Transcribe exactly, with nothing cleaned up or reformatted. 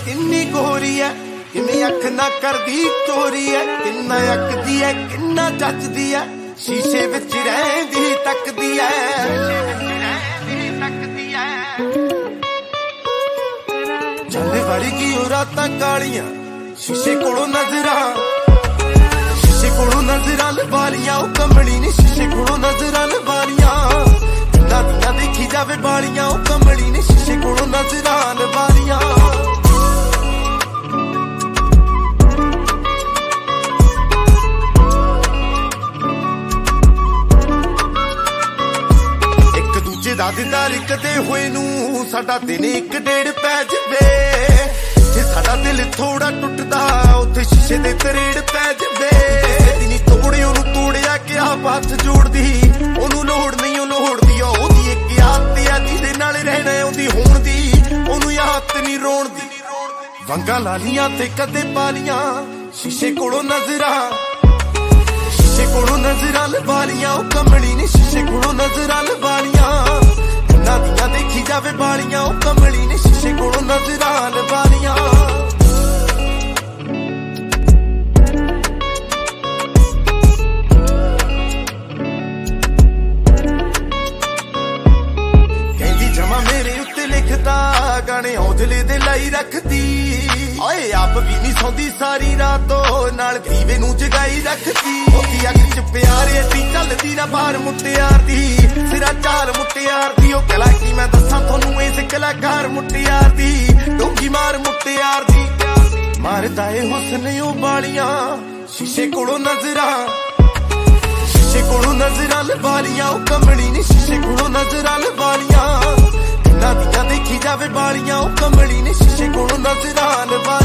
किन्नी गोरी है, किन्नी अख ना करदी चोरी है, किन्ना अकदी है किन्ना जचदी है, शीशे विच रहिंदी तकदी है। चल वर्गी ओ रातां कालियां शीशे कोलों नजरां, शीशे कोलों नजरां लवालियां, ओ कमली ने शीशे कोलों नजरां लवालियां, किन्ना दियां देखी जावे बालियां, ओ कमली ने शीशे कोलों नजरां लवालियां। दा दीदार कदे होए नू साडा दिन एक डेढ़ पै जवे, जे साडा दिल थोड़ा टुटदा उत्थे शीशे दे तरेड़ पै जवे। दिनी तोड़े ओनू तोड़िया कि आप हथ जोड़दी, ओनू लोड़ नहीं ओ लोड़दी, ओदी एक आदत आ जिहदे नाल रहना ओदी होण दी, ओनू आदत नहीं रोण दी। वंगा लालियां ते कदे पालियां शीशे कोलों नजरां, शीशे कोलों नजरां लवालियां, ओ कमली ने शीशे कोलों नजरां लवालियां, किन्ना दियां देखी जावे बालियां, ओ कमली ने शीशे कोलों नजरां लवालियां। कहंदी जमा मेरे उत्ते लिखदा गाने हौजले दे लाई रखदी, ओए आप भी नहीं सौंदी सारी रातो नाल दीवे नू जगाई रखदी। ओदी अख च प्यार एडी चलदी ना बाहर मुटियार दी, सिरा चार मुटियार दी, ओ कला की मैं दसां थोनू इस कलाकार मुटियार दी, डोंगी मार मुटियार दी। मारदा ए हुस्न ओ बालियां शीशे कोलों नजरां, शीशे कोलों नजरां लवालियां, ओ कमली ने शीशे कोलों नजरां लवालियां, किन्ना दियां देखी जावे बालियां, ओ कमली ने शीशे कोलों नजरां लवालियां।